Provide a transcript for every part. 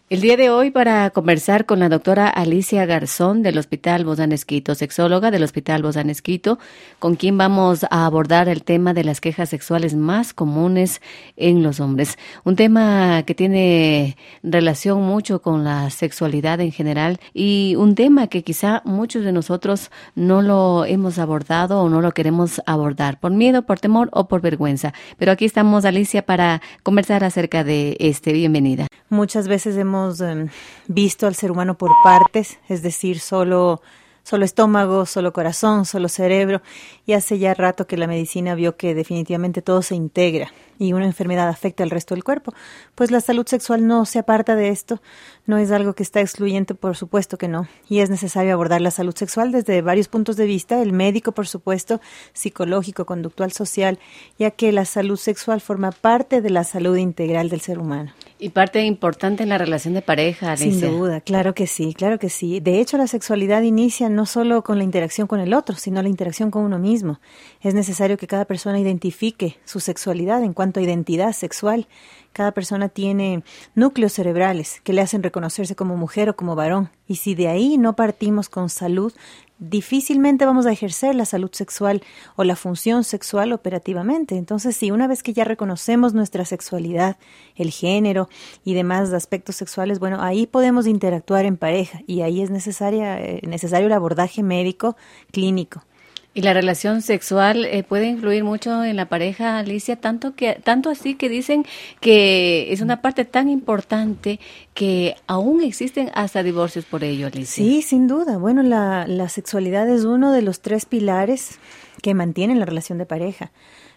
El día de hoy para conversar con la doctora Alicia Garzón del Hospital Bozán Esquito, sexóloga del Hospital Bozán Esquito, con quien vamos a abordar el tema de las quejas sexuales más comunes en los hombres. Un tema que tiene relación mucho con la sexualidad en general y un tema que quizá muchos de nosotros no lo hemos abordado o no lo queremos abordar por miedo, por temor o por vergüenza. Pero aquí estamos, Alicia, para conversar acerca de este. Bienvenida. Muchas veces hemos visto al ser humano por partes, es decir, solo estómago, solo corazón, solo cerebro, y hace ya rato que la medicina vio que definitivamente todo se integra y una enfermedad afecta al resto del cuerpo. Pues la salud sexual no se aparta de esto, no es algo que está excluyente, por supuesto que no, y es necesario abordar la salud sexual desde varios puntos de vista, el médico, por supuesto, psicológico, conductual, social, ya que la salud sexual forma parte de la salud integral del ser humano. Y parte importante en la relación de pareja, Alicia. Sin duda, claro que sí, claro que sí. De hecho, la sexualidad inicia no solo con la interacción con el otro, sino la interacción con uno mismo. Es necesario que cada persona identifique su sexualidad en cuanto a identidad sexual. Cada persona tiene núcleos cerebrales que le hacen reconocerse como mujer o como varón. Y si de ahí no partimos con salud, difícilmente vamos a ejercer la salud sexual o la función sexual operativamente. Entonces, sí, una vez que ya reconocemos nuestra sexualidad, el género y demás aspectos sexuales, bueno, ahí podemos interactuar en pareja y ahí es necesario el abordaje médico clínico. Y la relación sexual puede influir mucho en la pareja, Alicia, tanto así que dicen que es una parte tan importante que aún existen hasta divorcios por ello, Alicia. Sí, sin duda. Bueno, la sexualidad es uno de los 3 pilares que mantienen la relación de pareja.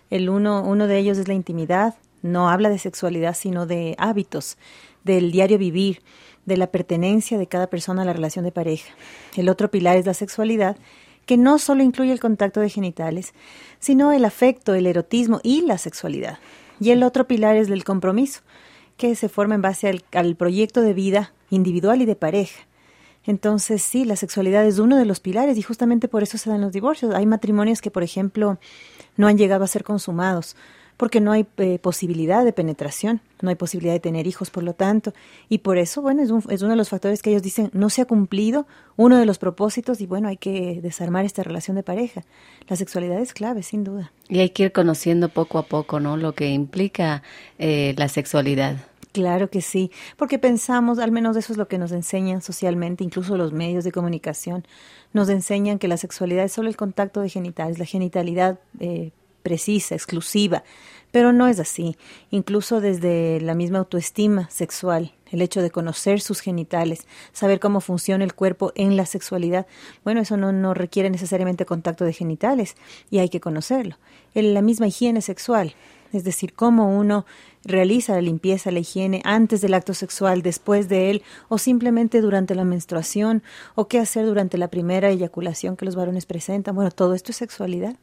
Uno de ellos es la intimidad. No habla de sexualidad, sino de hábitos, del diario vivir, de la pertenencia de cada persona a la relación de pareja. El otro pilar es la sexualidad, que no solo incluye el contacto de genitales, sino el afecto, el erotismo y la sexualidad. Y el otro pilar es el compromiso, que se forma en base al proyecto de vida individual y de pareja. Entonces, sí, la sexualidad es uno de los pilares y justamente por eso se dan los divorcios. Hay matrimonios que, por ejemplo, no han llegado a ser consumados porque no hay posibilidad de penetración, no hay posibilidad de tener hijos, por lo tanto, y por eso, bueno, es uno de los factores que ellos dicen, no se ha cumplido uno de los propósitos y, bueno, hay que desarmar esta relación de pareja. La sexualidad es clave, sin duda. Y hay que ir conociendo poco a poco, ¿no?, lo que implica la sexualidad. Claro que sí, porque pensamos, al menos eso es lo que nos enseñan socialmente, incluso los medios de comunicación, nos enseñan que la sexualidad es solo el contacto de genitales, la genitalidad precisa, exclusiva, pero no es así. Incluso desde la misma autoestima sexual, el hecho de conocer sus genitales, saber cómo funciona el cuerpo en la sexualidad, bueno, eso no requiere necesariamente contacto de genitales y hay que conocerlo. La misma higiene sexual, es decir, cómo uno realiza la limpieza, la higiene antes del acto sexual, después de él, o simplemente durante la menstruación, o qué hacer durante la primera eyaculación que los varones presentan. Bueno, todo esto es sexualidad.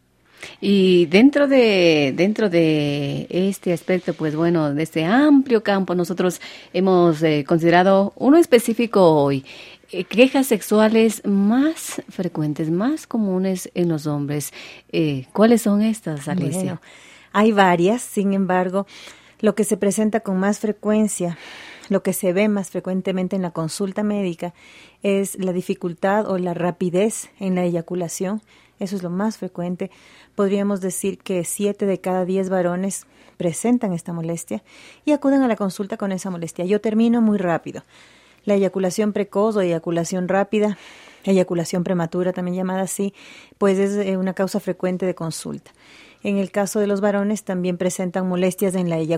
Y dentro de este aspecto, pues bueno, de este amplio campo, nosotros hemos considerado uno específico hoy, quejas sexuales más frecuentes, más comunes en los hombres. ¿Cuáles son estas, Alicia? Bueno, hay varias, sin embargo, lo que se presenta con más frecuencia, lo que se ve más frecuentemente en la consulta médica es la dificultad o la rapidez en la eyaculación. Eso es lo más frecuente. Podríamos decir que 7 de cada 10 varones presentan esta molestia y acuden a la consulta con esa molestia. Yo termino muy rápido. La eyaculación precoz o eyaculación rápida, eyaculación prematura también llamada así, pues es una causa frecuente de consulta. En el caso de los varones también presentan molestias en la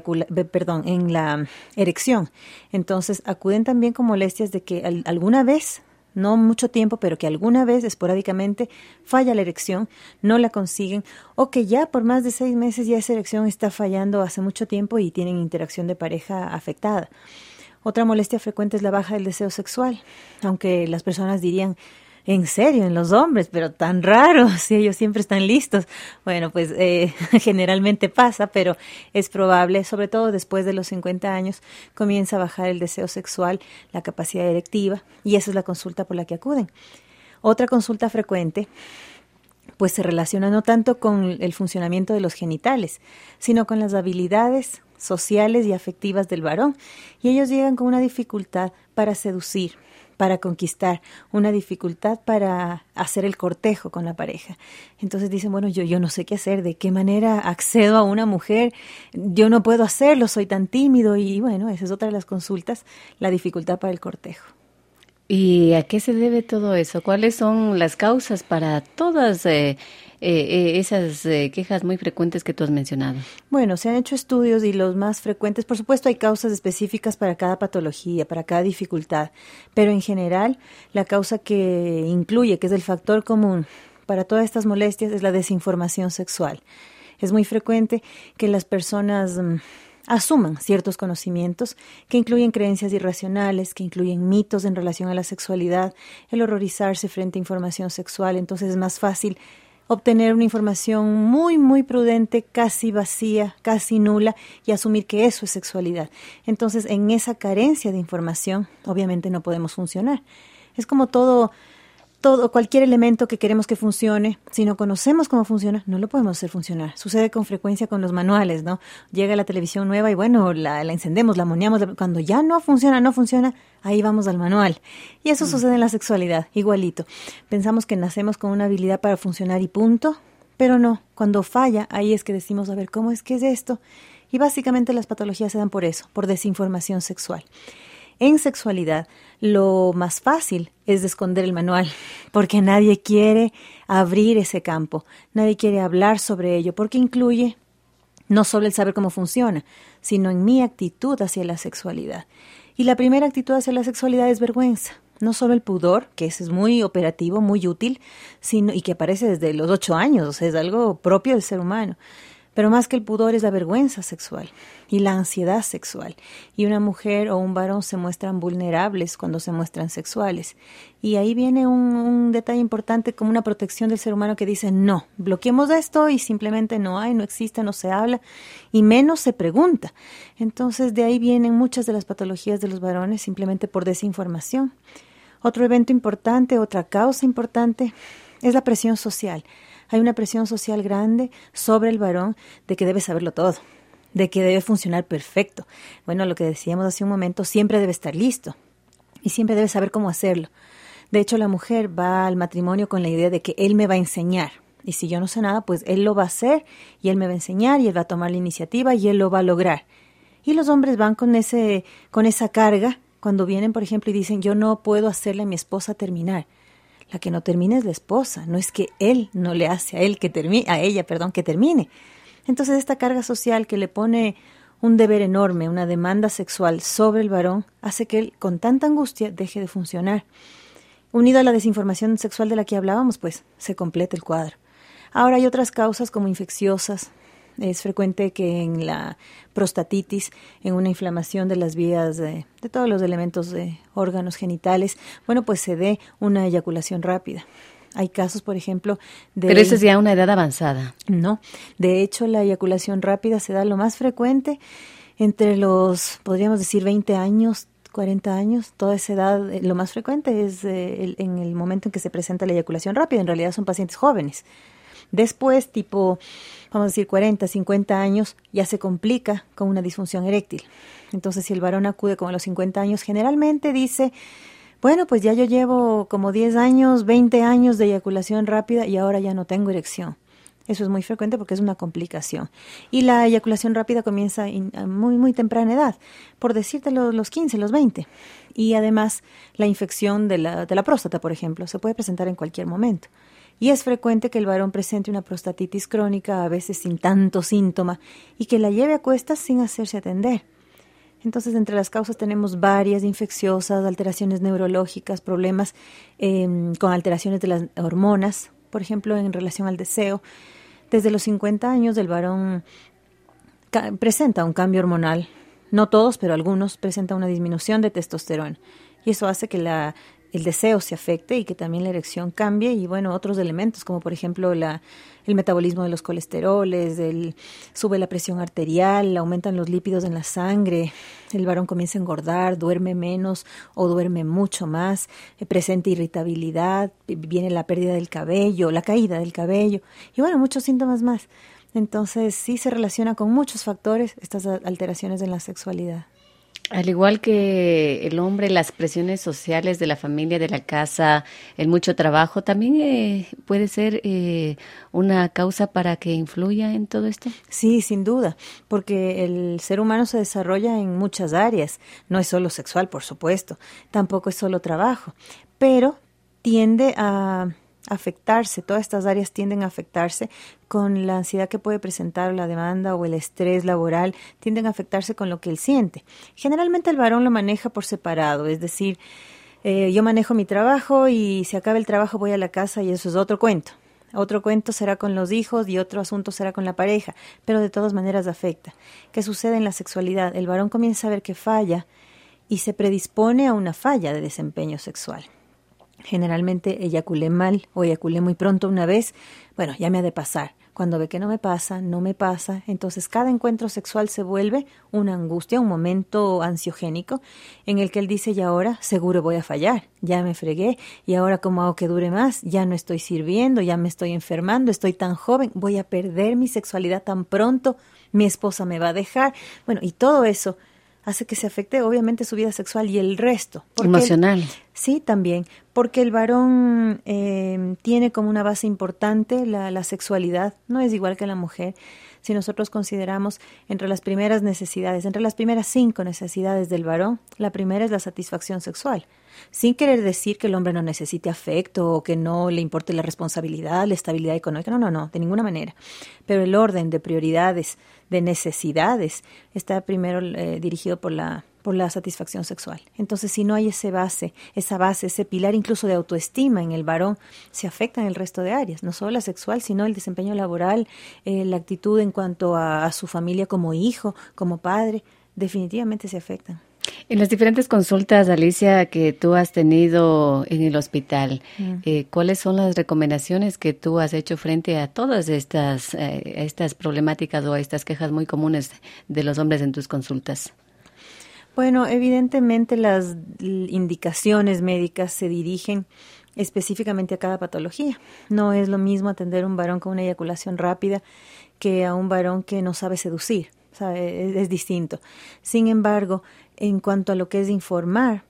erección. Entonces acuden también con molestias de que alguna vez, no mucho tiempo, pero que alguna vez esporádicamente falla la erección, no la consiguen, o que ya por más de 6 meses ya esa erección está fallando hace mucho tiempo y tienen interacción de pareja afectada. Otra molestia frecuente es la baja del deseo sexual, aunque las personas dirían, ¿en serio? ¿En los hombres? Pero tan raro, si ellos siempre están listos. Bueno, pues generalmente pasa, pero es probable, sobre todo después de los 50 años, comienza a bajar el deseo sexual, la capacidad erectiva, y esa es la consulta por la que acuden. Otra consulta frecuente, pues se relaciona no tanto con el funcionamiento de los genitales, sino con las habilidades sociales y afectivas del varón. Y ellos llegan con una dificultad para seducir, para conquistar, una dificultad para hacer el cortejo con la pareja. Entonces dicen, bueno, yo no sé qué hacer, de qué manera accedo a una mujer, yo no puedo hacerlo, soy tan tímido, y bueno, esa es otra de las consultas, la dificultad para el cortejo. ¿Y a qué se debe todo eso? ¿Cuáles son las causas para todas esas quejas muy frecuentes que tú has mencionado? Bueno, se han hecho estudios y los más frecuentes, por supuesto, hay causas específicas para cada patología, para cada dificultad, pero en general la causa que incluye, que es el factor común para todas estas molestias, es la desinformación sexual. Es muy frecuente que las personas asuman ciertos conocimientos que incluyen creencias irracionales, que incluyen mitos en relación a la sexualidad, el horrorizarse frente a información sexual. Entonces es más fácil obtener una información muy, muy prudente, casi vacía, casi nula, y asumir que eso es sexualidad. Entonces, en esa carencia de información, obviamente no podemos funcionar. Es como todo, cualquier elemento que queremos que funcione, si no conocemos cómo funciona, no lo podemos hacer funcionar. Sucede con frecuencia con los manuales, ¿no? Llega la televisión nueva y bueno, la encendemos, la moneamos, cuando ya no funciona, ahí vamos al manual. Y eso sucede en la sexualidad, igualito. Pensamos que nacemos con una habilidad para funcionar y punto, pero no. Cuando falla, ahí es que decimos, a ver, ¿cómo es que es esto? Y básicamente las patologías se dan por eso, por desinformación sexual. En sexualidad, lo más fácil es de esconder el manual, porque nadie quiere abrir ese campo, nadie quiere hablar sobre ello, porque incluye no solo el saber cómo funciona, sino en mi actitud hacia la sexualidad. Y la primera actitud hacia la sexualidad es vergüenza. No solo el pudor, que ese es muy operativo, muy útil, sino y que aparece desde los 8 años, o sea, es algo propio del ser humano. Pero más que el pudor es la vergüenza sexual y la ansiedad sexual. Y una mujer o un varón se muestran vulnerables cuando se muestran sexuales. Y ahí viene un detalle importante como una protección del ser humano que dice, no, bloqueemos esto y simplemente no hay, no existe, no se habla y menos se pregunta. Entonces de ahí vienen muchas de las patologías de los varones simplemente por desinformación. Otro evento importante, otra causa importante es la presión social. Hay una presión social grande sobre el varón de que debe saberlo todo, de que debe funcionar perfecto. Bueno, lo que decíamos hace un momento, siempre debe estar listo y siempre debe saber cómo hacerlo. De hecho, la mujer va al matrimonio con la idea de que él me va a enseñar. Y si yo no sé nada, pues él lo va a hacer y él me va a enseñar y él va a tomar la iniciativa y él lo va a lograr. Y los hombres van con esa carga cuando vienen, por ejemplo, y dicen, yo no puedo hacerle a mi esposa terminar. La que no termina es la esposa, no es que él no le hace a ella que termine. Entonces esta carga social que le pone un deber enorme, una demanda sexual sobre el varón, hace que él con tanta angustia deje de funcionar. Unido a la desinformación sexual de la que hablábamos, pues se completa el cuadro. Ahora hay otras causas como infecciosas. Es frecuente que en la prostatitis, en una inflamación de las vías de todos los elementos de órganos genitales, bueno, pues se dé una eyaculación rápida. Hay casos, por ejemplo, de... Pero eso es ya una edad avanzada. No, de hecho la eyaculación rápida se da lo más frecuente entre los, podríamos decir, 20 años, 40 años, toda esa edad, lo más frecuente es en el momento en que se presenta la eyaculación rápida. En realidad son pacientes jóvenes. Después, vamos a decir 40, 50 años, ya se complica con una disfunción eréctil. Entonces, si el varón acude como a los 50 años, generalmente dice, bueno, pues ya yo llevo como 10 años, 20 años de eyaculación rápida y ahora ya no tengo erección. Eso es muy frecuente porque es una complicación. Y la eyaculación rápida comienza a muy, muy temprana edad, por decirte los 15, los 20. Y además, la infección de la próstata, por ejemplo, se puede presentar en cualquier momento. Y es frecuente que el varón presente una prostatitis crónica, a veces sin tanto síntoma, y que la lleve a cuestas sin hacerse atender. Entonces, entre las causas tenemos varias infecciosas, alteraciones neurológicas, problemas con alteraciones de las hormonas, por ejemplo, en relación al deseo. Desde los 50 años el varón presenta un cambio hormonal. No todos, pero algunos presentan una disminución de testosterona. Y eso hace que el deseo se afecte y que también la erección cambie y bueno, otros elementos como por ejemplo el metabolismo de los colesteroles, sube la presión arterial, aumentan los lípidos en la sangre, el varón comienza a engordar, duerme menos o duerme mucho más, presenta irritabilidad, viene la pérdida del cabello, la caída del cabello y bueno, muchos síntomas más. Entonces sí se relaciona con muchos factores estas alteraciones en la sexualidad. Al igual que el hombre, las presiones sociales de la familia, de la casa, el mucho trabajo, también puede ser una causa para que influya en todo esto. Sí, sin duda, porque el ser humano se desarrolla en muchas áreas. No es solo sexual, por supuesto, tampoco es solo trabajo, pero tiende a afectarse, todas estas áreas tienden a afectarse con la ansiedad que puede presentar la demanda o el estrés laboral, tienden a afectarse con lo que él siente. Generalmente el varón lo maneja por separado, es decir, yo manejo mi trabajo y si acaba el trabajo voy a la casa y eso es otro cuento. Otro cuento será con los hijos y otro asunto será con la pareja, pero de todas maneras afecta. ¿Qué sucede en la sexualidad? El varón comienza a ver que falla y se predispone a una falla de desempeño sexual. Generalmente eyaculé mal o eyaculé muy pronto una vez, bueno, ya me ha de pasar. Cuando ve que no me pasa, entonces cada encuentro sexual se vuelve una angustia, un momento ansiogénico en el que él dice, y ahora seguro voy a fallar, ya me fregué, y ahora cómo hago que dure más, ya no estoy sirviendo, ya me estoy enfermando, estoy tan joven, voy a perder mi sexualidad tan pronto, mi esposa me va a dejar, bueno, y todo eso hace que se afecte obviamente su vida sexual y el resto. Emocional. Sí, también, porque el varón tiene como una base importante la sexualidad, no es igual que la mujer. Si nosotros consideramos entre las primeras necesidades, entre las primeras 5 necesidades del varón, la primera es la satisfacción sexual, sin querer decir que el hombre no necesite afecto o que no le importe la responsabilidad, la estabilidad económica, no, de ninguna manera. Pero el orden de prioridades, de necesidades, está primero dirigido por la satisfacción sexual. Entonces, si no hay esa base, ese pilar incluso de autoestima en el varón, se afecta en el resto de áreas, no solo la sexual, sino el desempeño laboral, la actitud en cuanto a su familia como hijo, como padre, definitivamente se afectan. En las diferentes consultas, Alicia, que tú has tenido en el hospital, ¿cuáles son las recomendaciones que tú has hecho frente a todas estas problemáticas o a estas quejas muy comunes de los hombres en tus consultas? Bueno, evidentemente las indicaciones médicas se dirigen específicamente a cada patología. No es lo mismo atender a un varón con una eyaculación rápida que a un varón que no sabe seducir. O sea, es distinto. Sin embargo, en cuanto a lo que es informar,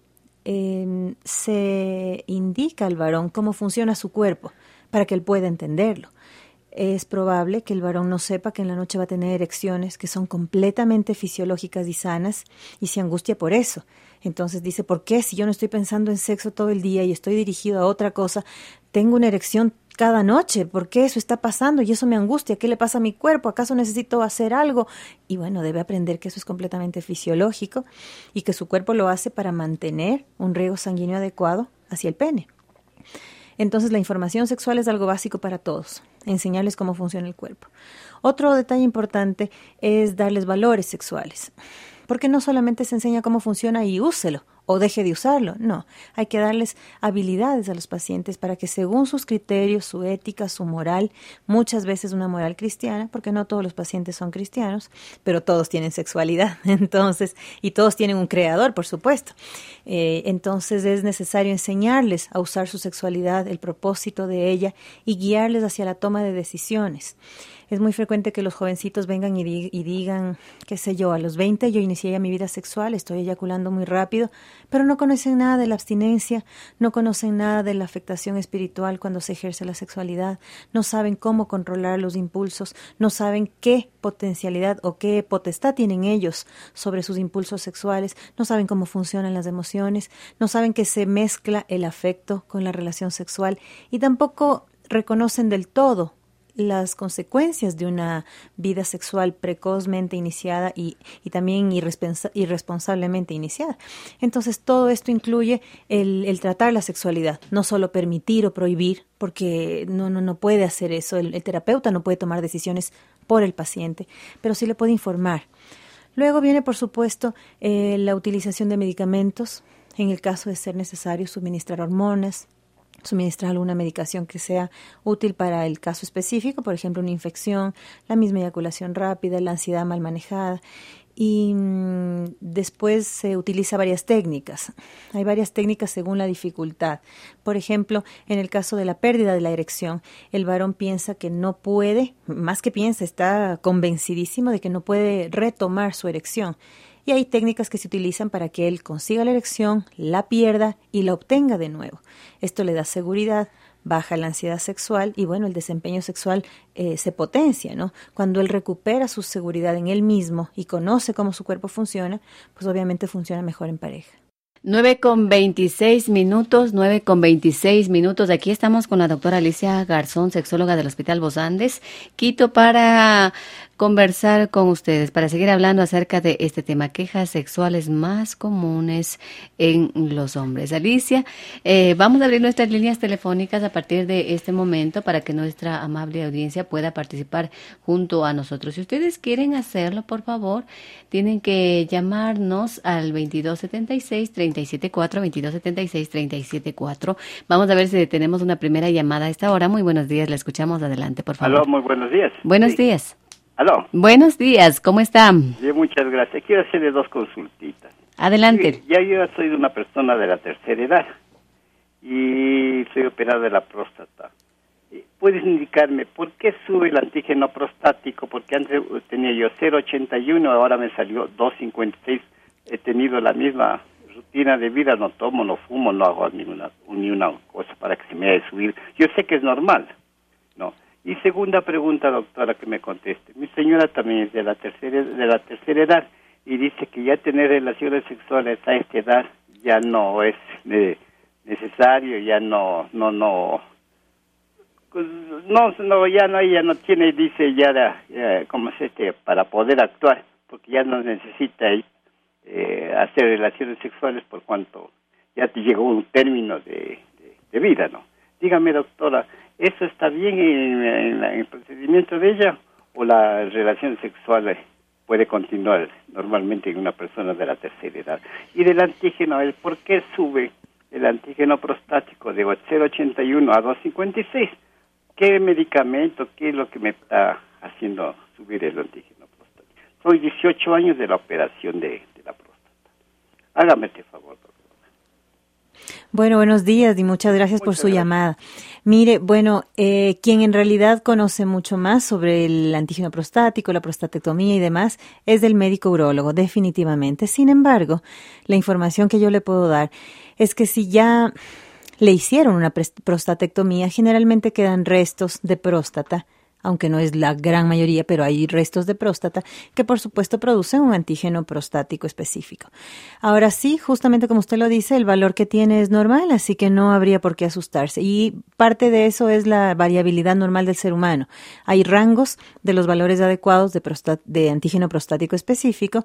se indica al varón cómo funciona su cuerpo para que él pueda entenderlo. Es probable que el varón no sepa que en la noche va a tener erecciones que son completamente fisiológicas y sanas y se angustia por eso. Entonces dice, ¿por qué si yo no estoy pensando en sexo todo el día y estoy dirigido a otra cosa, tengo una erección cada noche? ¿Por qué eso está pasando? Y eso me angustia. ¿Qué le pasa a mi cuerpo? ¿Acaso necesito hacer algo? Y bueno, debe aprender que eso es completamente fisiológico y que su cuerpo lo hace para mantener un riego sanguíneo adecuado hacia el pene. Entonces la información sexual es algo básico para todos, enseñarles cómo funciona el cuerpo. Otro detalle importante es darles valores sexuales, porque no solamente se enseña cómo funciona y úselo o deje de usarlo, no, hay que darles habilidades a los pacientes para que según sus criterios, su ética, su moral, muchas veces una moral cristiana, porque no todos los pacientes son cristianos, pero todos tienen sexualidad, entonces, y todos tienen un creador, por supuesto. Entonces es necesario enseñarles a usar su sexualidad, el propósito de ella y guiarles hacia la toma de decisiones. Es muy frecuente que los jovencitos vengan y digan, qué sé yo, a los 20 yo inicié ya mi vida sexual, estoy eyaculando muy rápido, pero no conocen nada de la abstinencia, no conocen nada de la afectación espiritual cuando se ejerce la sexualidad, no saben cómo controlar los impulsos, no saben qué potencialidad o qué potestad tienen ellos sobre sus impulsos sexuales, no saben cómo funcionan las emociones, no saben que se mezcla el afecto con la relación sexual y tampoco reconocen del todo las consecuencias de una vida sexual precozmente iniciada y también irresponsablemente iniciada. Entonces, todo esto incluye el tratar la sexualidad, no solo permitir o prohibir, porque no puede hacer eso. El terapeuta no puede tomar decisiones por el paciente, pero sí le puede informar. Luego viene, por supuesto, la utilización de medicamentos, en el caso de ser necesario suministrar hormonas, suministrar alguna medicación que sea útil para el caso específico, por ejemplo, una infección, la misma eyaculación rápida, la ansiedad mal manejada. y después se utiliza varias técnicas. Hay varias técnicas según la dificultad. Por ejemplo, en el caso de la pérdida de la erección, el varón piensa que no puede, más que piensa, está convencidísimo de que no puede retomar su erección. Y hay técnicas que se utilizan para que él consiga la erección, la pierda y la obtenga de nuevo. Esto le da seguridad, baja la ansiedad sexual y bueno, el desempeño sexual se potencia, ¿no? Cuando él recupera su seguridad en él mismo y conoce cómo su cuerpo funciona, pues obviamente funciona mejor en pareja. 9:26 minutos. Aquí estamos con la doctora Alicia Garzón, sexóloga del Hospital Bos Andes, Quito, para conversar con ustedes, para seguir hablando acerca de este tema, quejas sexuales más comunes en los hombres. Alicia, vamos a abrir nuestras líneas telefónicas a partir de este momento para que nuestra amable audiencia pueda participar junto a nosotros. Si ustedes quieren hacerlo, por favor, tienen que llamarnos al 2276-374, 2276-374. Vamos a ver si tenemos una primera llamada a esta hora. Muy buenos días, la escuchamos. Adelante, por favor. Aló, muy buenos días. Buenos días. Aló. Buenos días, ¿cómo están? Bien, muchas gracias. Quiero hacerle 2 consultitas. Adelante. Ya yo soy una persona de la tercera edad y soy operado de la próstata. ¿Puedes indicarme por qué sube el antígeno prostático? Porque antes tenía yo 0,81, ahora me salió 2,56. He tenido la misma rutina de vida, no tomo, no fumo, no hago ni una cosa para que se me haya subido. Yo sé que es normal, ¿no? Y segunda pregunta, doctora, que me conteste. Mi señora también es de la tercera edad y dice que ya tener relaciones sexuales a esta edad ya no es necesario, ya ella no tiene, dice para poder actuar, porque ya no necesita hacer relaciones sexuales por cuanto ya te llegó un término de vida, ¿no? Dígame, doctora, ¿eso está bien en el procedimiento de ella o la relación sexual puede continuar normalmente en una persona de la tercera edad? Y del antígeno, ¿por qué sube el antígeno prostático de 0,81 a 2,56? ¿Qué medicamento, qué es lo que me está haciendo subir el antígeno prostático? Soy 18 años de la operación de la próstata. Hágame este favor, doctora. Bueno, buenos días y muchas gracias por su llamada. Mire, bueno, quien en realidad conoce mucho más sobre el antígeno prostático, la prostatectomía y demás, es el médico urólogo, definitivamente. Sin embargo, la información que yo le puedo dar es que si ya le hicieron una prostatectomía, generalmente quedan restos de próstata, aunque no es la gran mayoría, pero hay restos de próstata que por supuesto producen un antígeno prostático específico. Ahora sí, justamente como usted lo dice, el valor que tiene es normal, así que no habría por qué asustarse. Y parte de eso es la variabilidad normal del ser humano. Hay rangos de los valores adecuados de antígeno prostático específico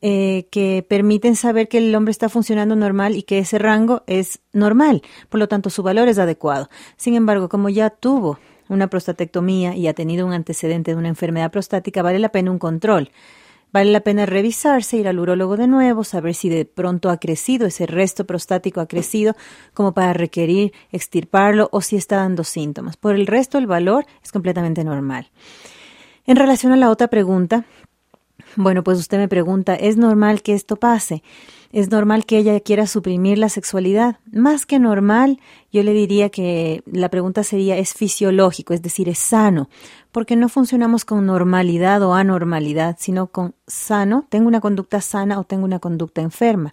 que permiten saber que el hombre está funcionando normal y que ese rango es normal. Por lo tanto, su valor es adecuado. Sin embargo, como ya tuvo una prostatectomía y ha tenido un antecedente de una enfermedad prostática, vale la pena un control. Vale la pena revisarse, ir al urólogo de nuevo, saber si de pronto ha crecido, ese resto prostático ha crecido como para requerir extirparlo o si está dando síntomas. Por el resto, el valor es completamente normal. En relación a la otra pregunta, bueno, pues usted me pregunta, ¿es normal que esto pase? ¿Es normal que ella quiera suprimir la sexualidad? Más que normal, yo le diría que la pregunta sería, ¿es fisiológico? Es decir, ¿es sano? Porque no funcionamos con normalidad o anormalidad, sino con sano, tengo una conducta sana o tengo una conducta enferma.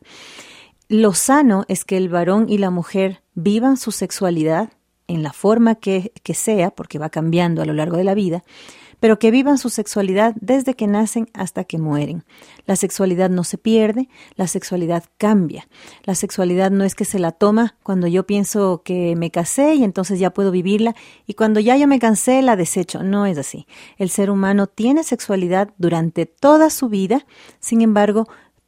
Lo sano es que el varón y la mujer vivan su sexualidad en la forma que sea, porque va cambiando a lo largo de la vida, pero que vivan su sexualidad desde que nacen hasta que mueren. La sexualidad no se pierde, la sexualidad cambia. La sexualidad no es que se la toma cuando yo pienso que me casé y entonces ya puedo vivirla y cuando ya yo me cansé la desecho. No es así. El ser humano tiene sexualidad durante toda su vida, sin embargo,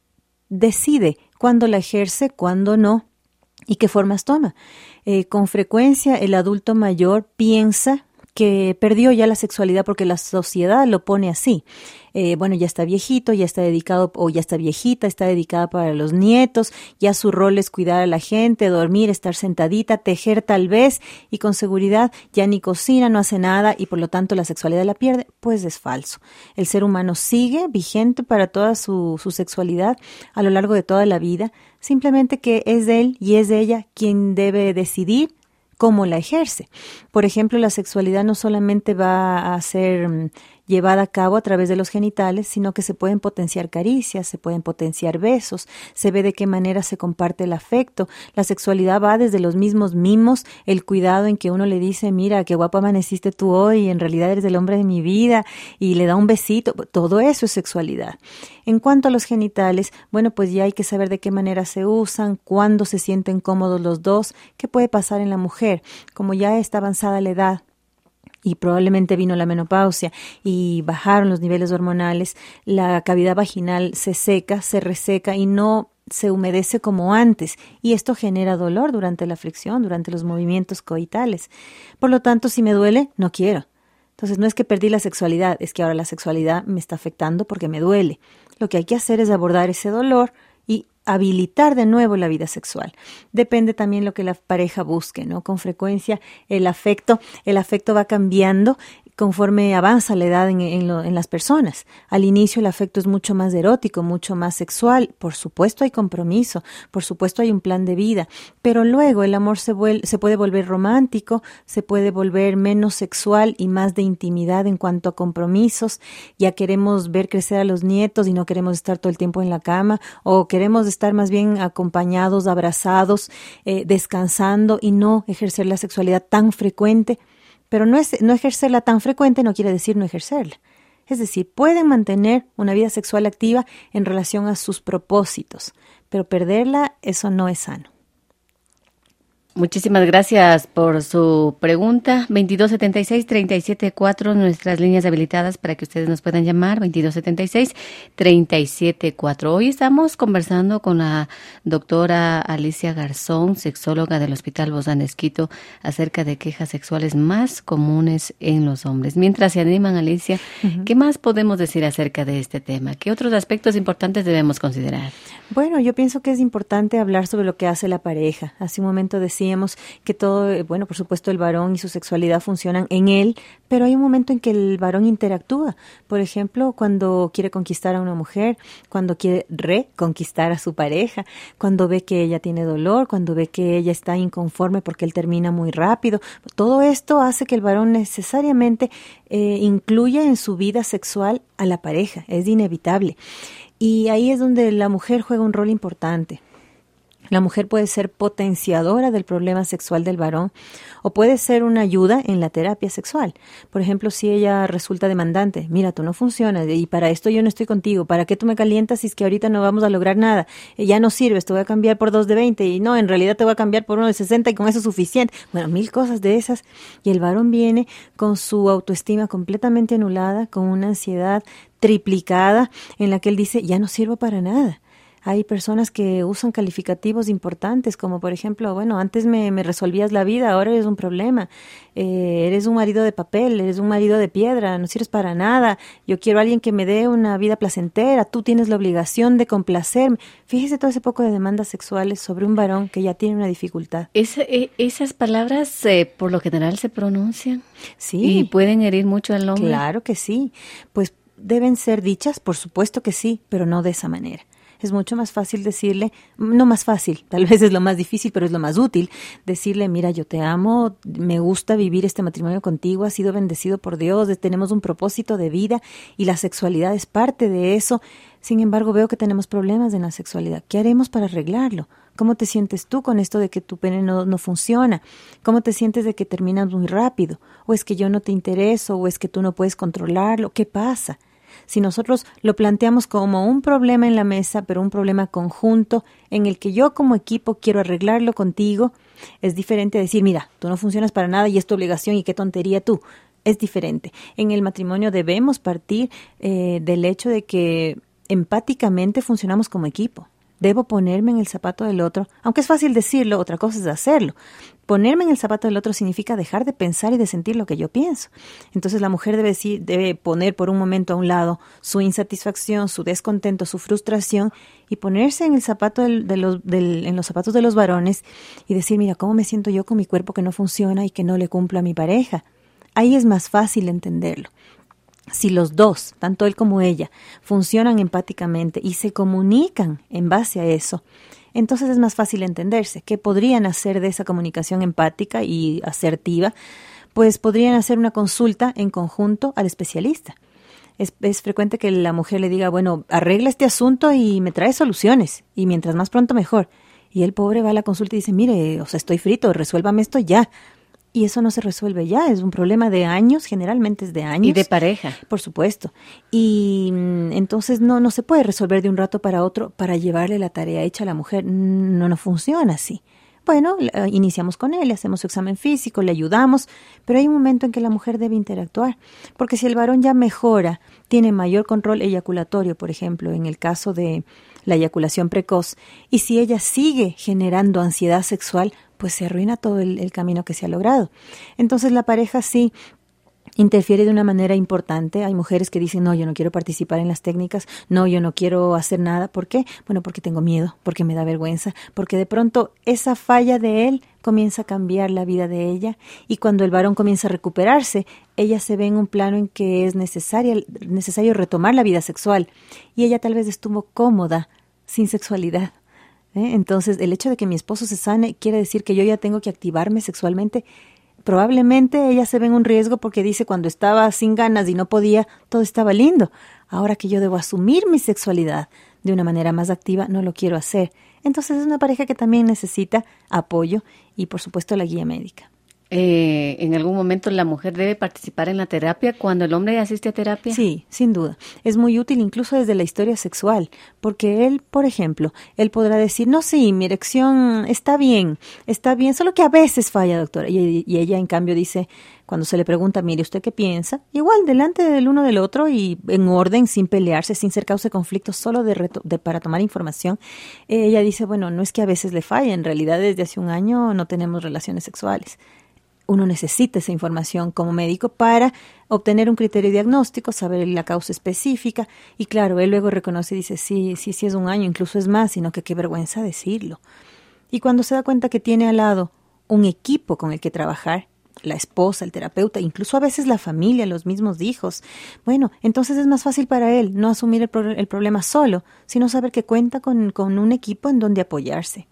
decide cuándo la ejerce, cuándo no y qué formas toma. Con frecuencia el adulto mayor piensa que perdió ya la sexualidad porque la sociedad lo pone así. Bueno, ya está viejito, ya está dedicado, o ya está viejita, está dedicada para los nietos, ya su rol es cuidar a la gente, dormir, estar sentadita, tejer tal vez, y con seguridad ya ni cocina, no hace nada, y por lo tanto la sexualidad la pierde. Pues es falso. El ser humano sigue vigente para toda su sexualidad a lo largo de toda la vida, simplemente que es de él y es de ella quien debe decidir cómo la ejerce. Por ejemplo, la sexualidad no solamente va a ser llevada a cabo a través de los genitales, sino que se pueden potenciar caricias, se pueden potenciar besos, se ve de qué manera se comparte el afecto. La sexualidad va desde los mismos mimos, el cuidado en que uno le dice, mira, qué guapa amaneciste tú hoy, en realidad eres el hombre de mi vida, y le da un besito. Todo eso es sexualidad. En cuanto a los genitales, bueno, pues ya hay que saber de qué manera se usan, cuándo se sienten cómodos los dos, qué puede pasar en la mujer. Como ya está avanzada la edad, y probablemente vino la menopausia y bajaron los niveles hormonales, la cavidad vaginal se seca, se reseca y no se humedece como antes, y esto genera dolor durante la fricción, durante los movimientos coitales. Por lo tanto, si me duele, no quiero. Entonces, no es que perdí la sexualidad, es que ahora la sexualidad me está afectando porque me duele. Lo que hay que hacer es abordar ese dolor y habilitar de nuevo la vida sexual. Depende también lo que la pareja busque, ¿no? Con frecuencia el afecto va cambiando conforme avanza la edad en las personas. Al inicio el afecto es mucho más erótico, mucho más sexual. Por supuesto hay compromiso, por supuesto hay un plan de vida, pero luego el amor se puede volver romántico, se puede volver menos sexual y más de intimidad en cuanto a compromisos. Ya queremos ver crecer a los nietos y no queremos estar todo el tiempo en la cama, o queremos estar más bien acompañados, abrazados, descansando, y no ejercer la sexualidad tan frecuente. Pero no ejercerla tan frecuente no quiere decir no ejercerla. Es decir, pueden mantener una vida sexual activa en relación a sus propósitos, pero perderla, eso no es sano. Muchísimas gracias por su pregunta. 2276-374, nuestras líneas habilitadas para que ustedes nos puedan llamar, 2276-374. Hoy estamos conversando con la doctora Alicia Garzón, sexóloga del Hospital Bozán Esquito, acerca de quejas sexuales más comunes en los hombres. Mientras se animan, Alicia, ¿qué más podemos decir acerca de este tema? ¿Qué otros aspectos importantes debemos considerar? Bueno, yo pienso que es importante hablar sobre lo que hace la pareja. Hace un momento decíamos que todo, bueno, por supuesto el varón y su sexualidad funcionan en él, pero hay un momento en que el varón interactúa. Por ejemplo, cuando quiere conquistar a una mujer, cuando quiere reconquistar a su pareja, cuando ve que ella tiene dolor, cuando ve que ella está inconforme porque él termina muy rápido. Todo esto hace que el varón necesariamente incluya en su vida sexual a la pareja. Es inevitable. Y ahí es donde la mujer juega un rol importante. La mujer puede ser potenciadora del problema sexual del varón o puede ser una ayuda en la terapia sexual. Por ejemplo, si ella resulta demandante, mira, tú no funcionas y para esto yo no estoy contigo, ¿para qué tú me calientas si es que ahorita no vamos a lograr nada? Ya no sirves, te voy a cambiar por 2 de 20 y no, en realidad te voy a cambiar por 1 de 60 y con eso es suficiente. Bueno, 1000 cosas de esas, y el varón viene con su autoestima completamente anulada, con una ansiedad triplicada en la que él dice, ya no sirvo para nada. Hay personas que usan calificativos importantes, como por ejemplo, bueno, antes me resolvías la vida, ahora eres un problema, eres un marido de papel, eres un marido de piedra, no sirves para nada, yo quiero a alguien que me dé una vida placentera, tú tienes la obligación de complacerme. Fíjese todo ese poco de demandas sexuales sobre un varón que ya tiene una dificultad. Esas palabras por lo general se pronuncian, sí, y pueden herir mucho al hombre. Claro que sí, pues deben ser dichas, por supuesto que sí, pero no de esa manera. Es mucho más fácil decirle, no más fácil, tal vez es lo más difícil, pero es lo más útil, decirle, mira, yo te amo, me gusta vivir este matrimonio contigo, has sido bendecido por Dios, tenemos un propósito de vida y la sexualidad es parte de eso. Sin embargo, veo que tenemos problemas en la sexualidad. ¿Qué haremos para arreglarlo? ¿Cómo te sientes tú con esto de que tu pene no funciona? ¿Cómo te sientes de que terminas muy rápido? ¿O es que yo no te intereso? ¿O es que tú no puedes controlarlo? ¿Qué pasa? Si nosotros lo planteamos como un problema en la mesa, pero un problema conjunto en el que yo como equipo quiero arreglarlo contigo, es diferente a decir, mira, tú no funcionas para nada y es tu obligación y qué tontería tú. Es diferente. En el matrimonio debemos partir del hecho de que empáticamente funcionamos como equipo. Debo ponerme en el zapato del otro, aunque es fácil decirlo, otra cosa es hacerlo. Ponerme en el zapato del otro significa dejar de pensar y de sentir lo que yo pienso. Entonces la mujer debe poner por un momento a un lado su insatisfacción, su descontento, su frustración y ponerse en el zapato en los zapatos de los varones y decir, mira, ¿cómo me siento yo con mi cuerpo que no funciona y que no le cumplo a mi pareja? Ahí es más fácil entenderlo. Si los dos, tanto él como ella, funcionan empáticamente y se comunican en base a eso, entonces es más fácil entenderse. ¿Qué podrían hacer de esa comunicación empática y asertiva? Pues podrían hacer una consulta en conjunto al especialista. Es frecuente que la mujer le diga, bueno, arregla este asunto y me trae soluciones, y mientras más pronto mejor. Y el pobre va a la consulta y dice, mire, o sea, estoy frito, resuélvame esto ya. Y eso no se resuelve ya, es un problema de años, generalmente es de años. Y de pareja. Por supuesto. Y entonces no se puede resolver de un rato para otro para llevarle la tarea hecha a la mujer. No funciona así. Bueno, iniciamos con él, le hacemos su examen físico, le ayudamos, pero hay un momento en que la mujer debe interactuar. Porque si el varón ya mejora, tiene mayor control eyaculatorio, por ejemplo, en el caso de la eyaculación precoz, y si ella sigue generando ansiedad sexual, pues se arruina todo el camino que se ha logrado. Entonces la pareja sí interfiere de una manera importante. Hay mujeres que dicen, no, yo no quiero participar en las técnicas, no, yo no quiero hacer nada. ¿Por qué? Bueno, porque tengo miedo, porque me da vergüenza, porque de pronto esa falla de él comienza a cambiar la vida de ella, y cuando el varón comienza a recuperarse, ella se ve en un plano en que es necesario retomar la vida sexual, y ella tal vez estuvo cómoda sin sexualidad. Entonces, el hecho de que mi esposo se sane quiere decir que yo ya tengo que activarme sexualmente. Probablemente ella se ve en un riesgo porque dice, cuando estaba sin ganas y no podía, todo estaba lindo. Ahora que yo debo asumir mi sexualidad de una manera más activa, no lo quiero hacer. Entonces, es una pareja que también necesita apoyo y, por supuesto, la guía médica. ¿En algún momento la mujer debe participar en la terapia cuando el hombre asiste a terapia? Sí, sin duda. Es muy útil incluso desde la historia sexual, porque él, por ejemplo, él podrá decir, no, sí, mi erección está bien, solo que a veces falla, doctora. Y ella, en cambio, dice, cuando se le pregunta, mire, ¿usted qué piensa? Igual, delante del uno del otro y en orden, sin pelearse, sin ser causa de conflicto, solo para tomar información, ella dice, bueno, no es que a veces le falle, en realidad desde hace un año no tenemos relaciones sexuales. Uno necesita esa información como médico para obtener un criterio diagnóstico, saber la causa específica, y claro, él luego reconoce y dice, sí es un año, incluso es más, sino que qué vergüenza decirlo. Y cuando se da cuenta que tiene al lado un equipo con el que trabajar, la esposa, el terapeuta, incluso a veces la familia, los mismos hijos, bueno, entonces es más fácil para él no asumir el problema solo, sino saber que cuenta con un equipo en donde apoyarse.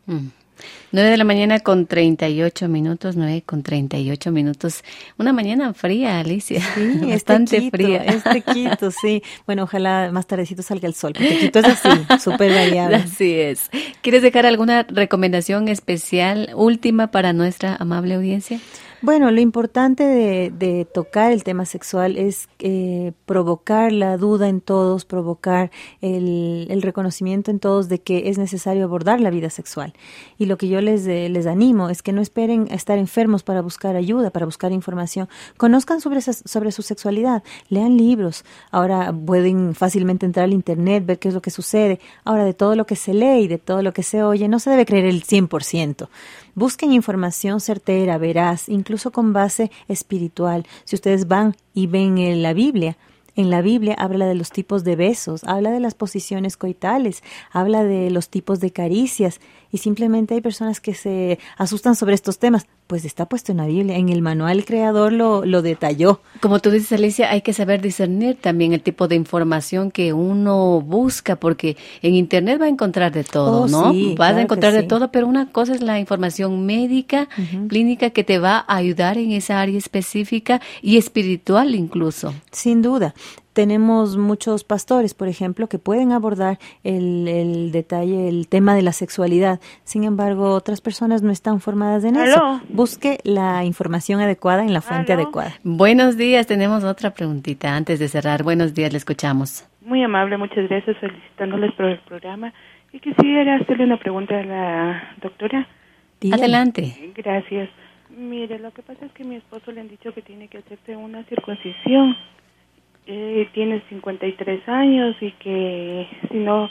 9:38 a.m, 9:38 a.m. Una mañana fría, Alicia. Sí, bastante fría. Quito, sí. Bueno, ojalá más tardecito salga el sol, porque Quito es así, súper variable. Así es. ¿Quieres dejar alguna recomendación especial, última, para nuestra amable audiencia? Bueno, lo importante de tocar el tema sexual es provocar la duda en todos, provocar el reconocimiento en todos de que es necesario abordar la vida sexual. Y lo que yo les animo es que no esperen a estar enfermos para buscar ayuda, para buscar información. Conozcan sobre su sexualidad, lean libros. Ahora pueden fácilmente entrar al internet, ver qué es lo que sucede. Ahora, de todo lo que se lee y de todo lo que se oye, no se debe creer el 100%. Busquen información certera, veraz, incluso con base espiritual. Si ustedes van y ven la Biblia, en la Biblia habla de los tipos de besos, habla de las posiciones coitales, habla de los tipos de caricias, y simplemente hay personas que se asustan sobre estos temas. Pues está puesto en la Biblia, en el manual el creador lo detalló. Como tú dices, Alicia, hay que saber discernir también el tipo de información que uno busca, porque en internet va a encontrar de todo, ¿no? Sí, Vas claro a encontrar de sí. todo, pero una cosa es la información médica, clínica, que te va a ayudar en esa área específica y espiritual incluso. Sin duda. Tenemos muchos pastores, por ejemplo, que pueden abordar el detalle, el tema de la sexualidad. Sin embargo, otras personas no están formadas en eso. Busque la información adecuada en la fuente adecuada. Buenos días, tenemos otra preguntita antes de cerrar. Buenos días, le escuchamos. Muy amable, muchas gracias, felicitándoles por el programa. Y quisiera hacerle una pregunta a la doctora. Dígame. Adelante. Gracias. Mire, lo que pasa es que a mi esposo le han dicho que tiene que hacerse una circuncisión. Tiene 53 años y que si no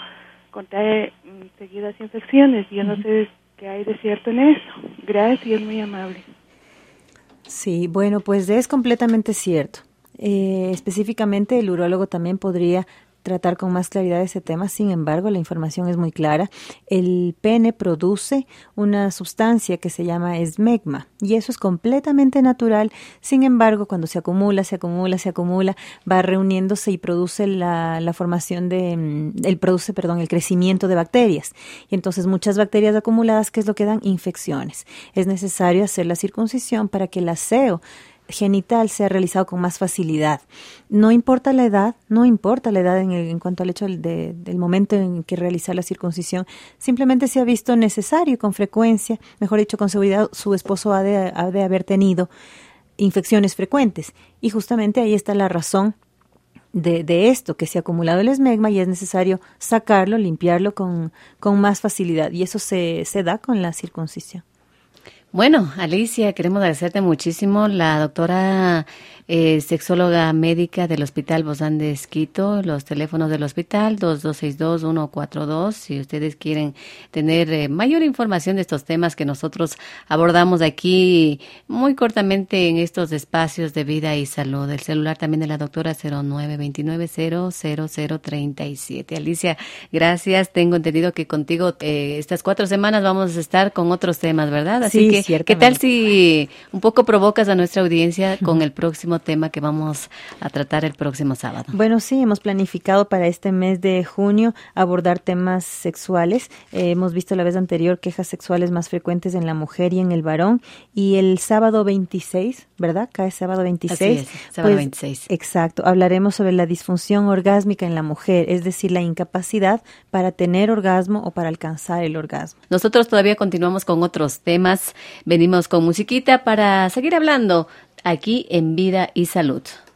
contrae seguidas infecciones. Yo no sé qué hay de cierto en eso. Gracias, muy amable. Sí, bueno, pues es completamente cierto. Específicamente el urólogo también podría tratar con más claridad ese tema. Sin embargo, la información es muy clara. El pene produce una sustancia que se llama esmegma y eso es completamente natural. Sin embargo, cuando se acumula, va reuniéndose y produce la formación el crecimiento de bacterias. Y entonces muchas bacterias acumuladas, ¿qué es lo que dan? Infecciones. Es necesario hacer la circuncisión para que el aseo genital sea realizado con más facilidad. No importa la edad en cuanto al hecho del momento en que realizar la circuncisión, simplemente se ha visto necesario y con frecuencia, mejor dicho, con seguridad, su esposo ha de haber tenido infecciones frecuentes. Y justamente ahí está la razón de esto, que se ha acumulado el esmegma y es necesario sacarlo, limpiarlo con más facilidad. Y eso se da con la circuncisión. Bueno, Alicia, queremos agradecerte muchísimo. La doctora sexóloga médica del Hospital Bozán de Esquito, los teléfonos del hospital 2262-142, si ustedes quieren tener mayor información de estos temas que nosotros abordamos aquí muy cortamente en estos espacios de vida y salud. El celular también de la doctora 0929-00037. Alicia, gracias. Tengo entendido que contigo estas 4 semanas vamos a estar con otros temas, ¿verdad? Así sí, que, ¿qué tal si un poco provocas a nuestra audiencia con el próximo tema que vamos a tratar el próximo sábado? Bueno, sí, hemos planificado para este mes de junio abordar temas sexuales. Hemos visto la vez anterior quejas sexuales más frecuentes en la mujer y en el varón. Y el sábado 26, ¿verdad? Cae sábado 26. Así es, sábado 26. Exacto. Hablaremos sobre la disfunción orgásmica en la mujer, es decir, la incapacidad para tener orgasmo o para alcanzar el orgasmo. Nosotros todavía continuamos con otros temas. Venimos con musiquita para seguir hablando aquí en Vida y Salud.